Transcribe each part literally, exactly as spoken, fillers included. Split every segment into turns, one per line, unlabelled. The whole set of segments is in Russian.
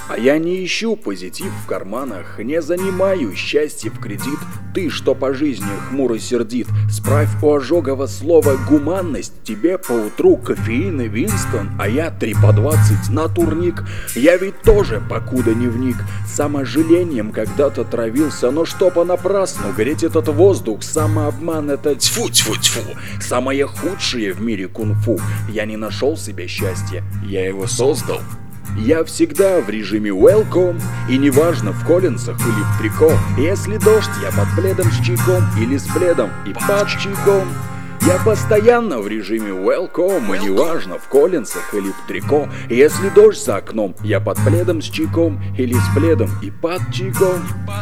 А я не ищу позитив в карманах, не занимаю счастье в кредит. Ты, что по жизни хмуро сердит, справь у ожогого слова гуманность. Тебе поутру кофеин и Винстон, а я три по двадцать на турник. Я ведь тоже покуда не вник, саможалением когда-то травился. Но что понапрасну греть этот воздух, самообман это тьфу-тьфу-тьфу. Самое худшее в мире кунг-фу. Я не нашел себе счастья, я его создал. Я всегда в режиме welcome, и неважно в коллинсах или в трико. Если дождь, я под пледом с чайком, или с пледом и под чайком. Я постоянно в режиме welcome, и неважно в коллинсах или в трико. Если дождь за окном, я под пледом с чайком, или с пледом и под чайком.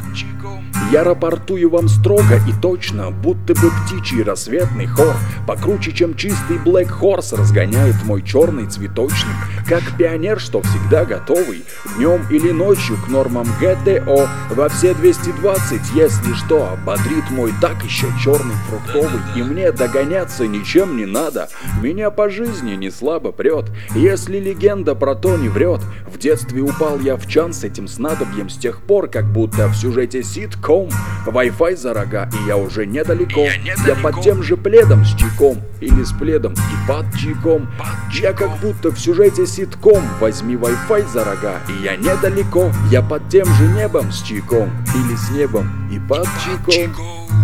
Я рапортую вам строго и точно, будто бы птичий рассветный хор покруче, чем чистый Black Horse, разгоняет мой черный цветочник. Как пионер, что всегда готовый, днем или ночью к нормам гэ тэ о. Во все двести двадцать, если что, бодрит мой так еще черный фруктовый. И мне догоняться ничем не надо, меня по жизни не слабо прет. Если легенда про то не врет, в детстве упал я в чан с этим снадобьем, с тех пор, как будто в сюжете ситком. Wi-Fi за рога, и я уже недалеко. Я, недалеко. Я под тем же пледом с чайком, или с пледом и под чайком. Под я как будто в сюжете ситком. Возьми Wi-Fi за рога, и я недалеко. Я под тем же небом с чайком, или с небом и под чайком.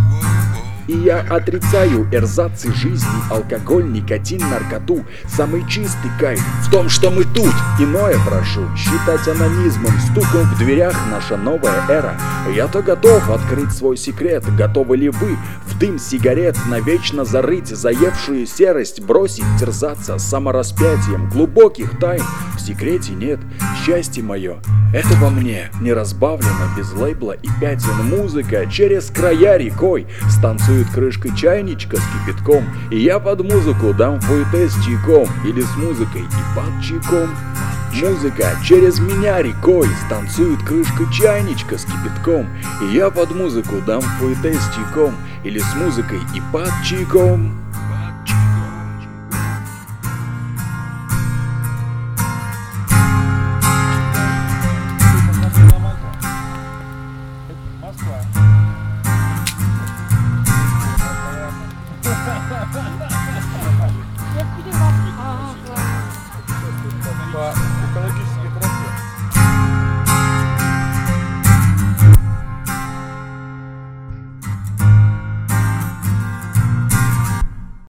И я отрицаю эрзацы жизни, алкоголь, никотин, наркоту. Самый чистый кайф в том, что мы тут. Иное прошу считать анонизмом, стуком в дверях наша новая эра. Я-то готов открыть свой секрет. Готовы ли вы в дым сигарет навечно зарыть заевшую серость, бросить терзаться самораспятием глубоких тайн? В секрете нет. Счастье мое — это во мне, не разбавлено без лейбла и пятен. Музыка через края рекой станцует крышкой чайничка с кипятком, и я под музыку дам фуэте с чайком, или с музыкой и под чайком. Музыка через меня рекой станцует крышкой чайничка с кипятком, и я под музыку дам фуэте с чайком, или с музыкой и под чайком.